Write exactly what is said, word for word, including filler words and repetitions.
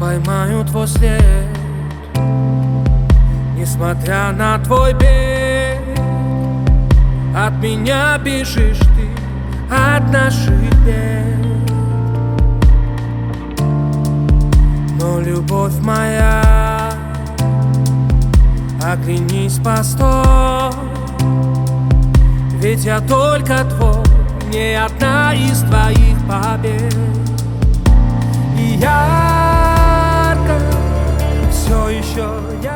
поймаю твой след, несмотря на твой бег. От меня бежишь ты, от наших бед. Но любовь моя, оглянись, постой, ведь я только твой, не одна из твоих побед. И ярко все еще я